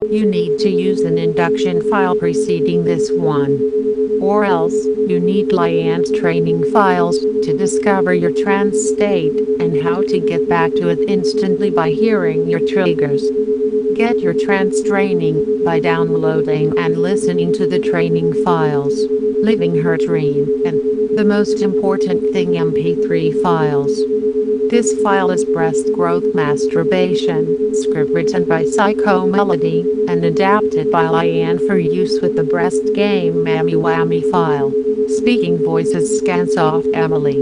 you need to use an induction file preceding this one. Or else, you need Lyanne's training files to discover your trance state and how to get back to it instantly by hearing your triggers. Get your trance training by downloading and listening to the training files, Living Her Dream, and, the most important thing, MP3 files. This file is Breast Growth Masturbation, script written by Psycho Melody, and adapted by Lyanne for use with the Breast Game Mammy Whammy file. Speaking voices Scansoft Emily.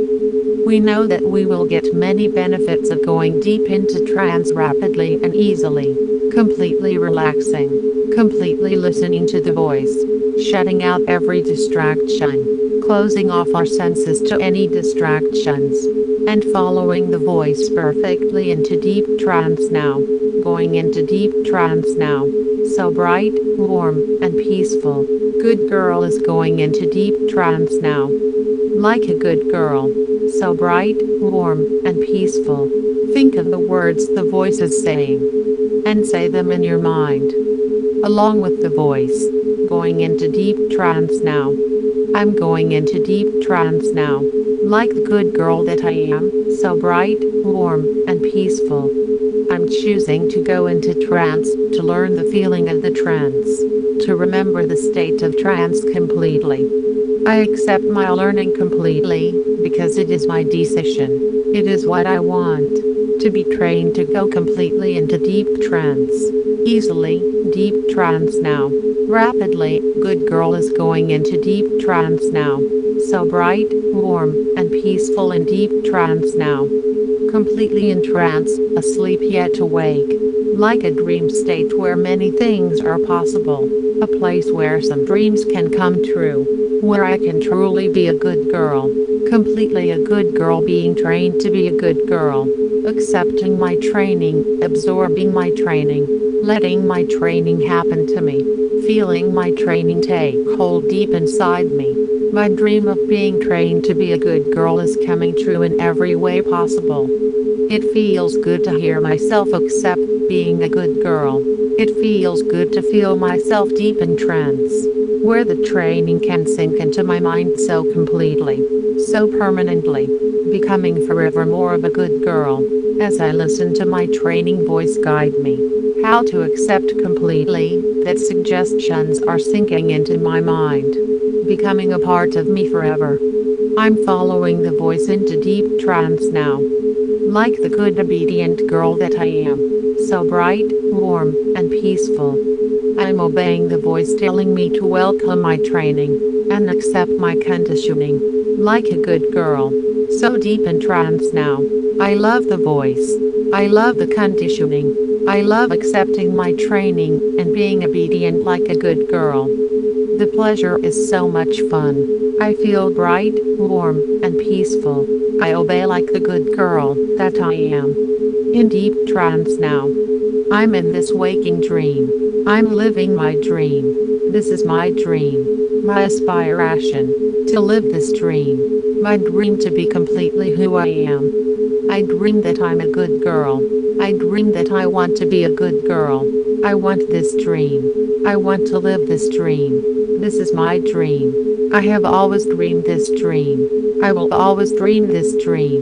We know that we will get many benefits of going deep into trance rapidly and easily, completely relaxing, completely listening to the voice, shutting out every distraction, closing off our senses to any distractions, and following the voice perfectly into deep trance now, going into deep trance now, so bright, warm, and peaceful. Good girl is going into deep trance now. Like a good girl. So bright, warm, and peaceful. Think of the words the voice is saying. And say them in your mind. Along with the voice. Going into deep trance now. I'm going into deep trance now. Like the good girl that I am, so bright, warm, and peaceful. I'm choosing to go into trance, to learn the feeling of the trance, to remember the state of trance completely. I accept my learning completely, because it is my decision. It is what I want. To be trained to go completely into deep trance. Easily, deep trance now. Rapidly, good girl is going into deep trance now. So bright, warm, and peaceful in deep trance now. Completely in trance, asleep yet awake. Like a dream state where many things are possible. A place where some dreams can come true. Where I can truly be a good girl. Completely a good girl, being trained to be a good girl. Accepting my training, absorbing my training, letting my training happen to me. Feeling my training take hold deep inside me. My dream of being trained to be a good girl is coming true in every way possible. It feels good to hear myself accept being a good girl. It feels good to feel myself deep in trance, where the training can sink into my mind so completely, so permanently, becoming forever more of a good girl, as I listen to my training voice guide me, how to accept completely that suggestions are sinking into my mind, becoming a part of me forever. I'm following the voice into deep trance now, like the good obedient girl that I am. So bright, warm, and peaceful. I'm obeying the voice telling me to welcome my training, and accept my conditioning, like a good girl. So deep in trance now. I love the voice. I love the conditioning. I love accepting my training, and being obedient like a good girl. The pleasure is so much fun. I feel bright, warm, and peaceful. I obey like the good girl that I am. In deep trance now. I'm in this waking dream. I'm living my dream. This is my dream. My aspiration. To live this dream. My dream to be completely who I am. I dream that I'm a good girl. I dream that I want to be a good girl. I want this dream. I want to live this dream. This is my dream. I have always dreamed this dream. I will always dream this dream.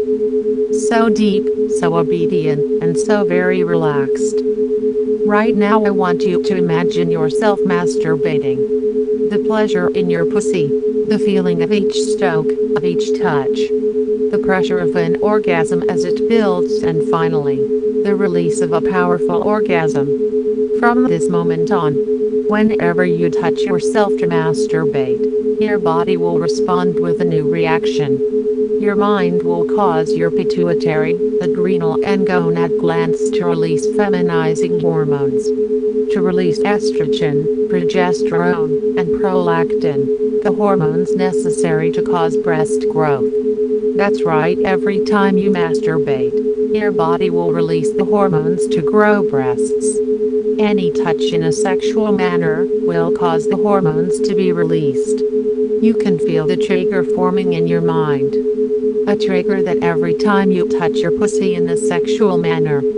So deep, so obedient, and so very relaxed. Right now I want you to imagine yourself masturbating. The pleasure in your pussy, the feeling of each stroke, of each touch. The pressure of an orgasm as it builds, and finally, the release of a powerful orgasm. From this moment on, whenever you touch yourself to masturbate, your body will respond with a new reaction. Your mind will cause your pituitary, adrenal and gonad glands to release feminizing hormones. To release estrogen, progesterone, and prolactin, the hormones necessary to cause breast growth. That's right, every time you masturbate, your body will release the hormones to grow breasts. Any touch in a sexual manner will cause the hormones to be released. You can feel the trigger forming in your mind. A trigger that every time you touch your pussy in a sexual manner,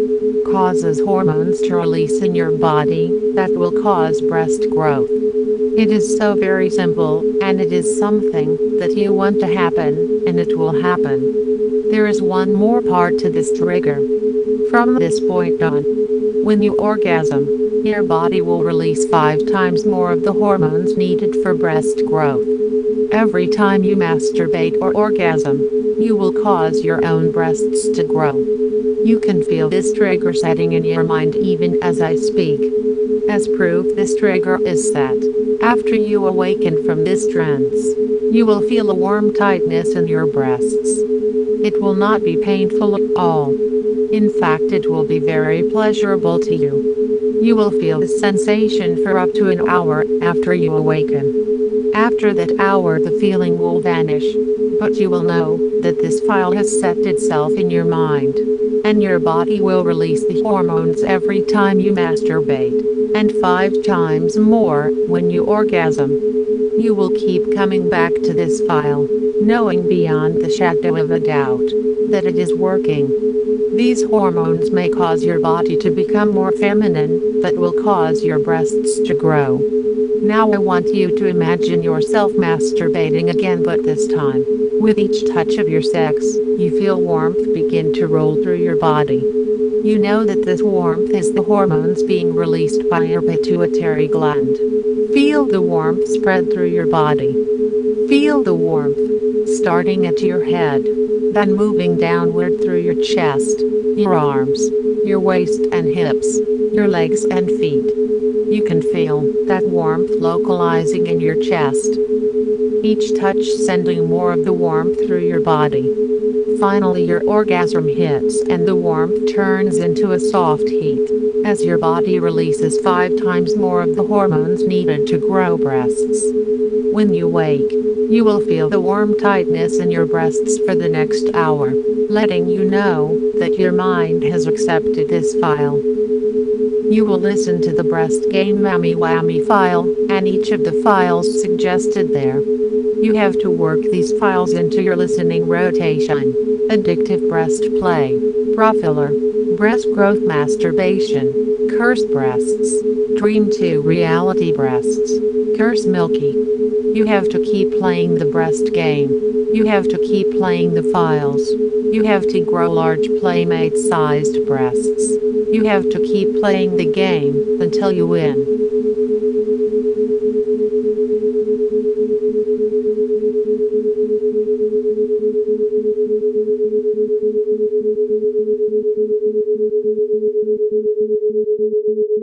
causes hormones to release in your body that will cause breast growth. It is so very simple, and it is something that you want to happen, and it will happen. There is one more part to this trigger. From this point on, when you orgasm, your body will release 5 times more of the hormones needed for breast growth. Every time you masturbate or orgasm, you will cause your own breasts to grow. You can feel this trigger setting in your mind even as I speak. As proof, this trigger is set. After you awaken from this trance, you will feel a warm tightness in your breasts. It will not be painful at all. In fact, it will be very pleasurable to you. You will feel this sensation for up to an hour after you awaken. After that hour, the feeling will vanish, but you will know that this file has set itself in your mind, and your body will release the hormones every time you masturbate, and 5 times more when you orgasm. You will keep coming back to this file, knowing beyond the shadow of a doubt that it is working. These hormones may cause your body to become more feminine, but will cause your breasts to grow. Now I want you to imagine yourself masturbating again, but this time, with each touch of your sex, you feel warmth begin to roll through your body. You know that this warmth is the hormones being released by your pituitary gland. Feel the warmth spread through your body. Feel the warmth, starting at your head, then moving downward through your chest, your arms, your waist and hips, your legs and feet. You can feel that warmth localizing in your chest. Each touch sending more of the warmth through your body. Finally, your orgasm hits and the warmth turns into a soft heat, as your body releases 5 times more of the hormones needed to grow breasts. When you wake, you will feel the warm tightness in your breasts for the next hour, letting you know that your mind has accepted this file. You will listen to the breast game Mammy Whammy file, and each of the files suggested there. You have to work these files into your listening rotation. Addictive breast play, Profiller, breast growth masturbation, curse breasts, dream 2 reality breasts, curse milky. You have to keep playing the breast game. You have to keep playing the files. You have to grow large playmate-sized breasts. You have to keep playing the game until you win.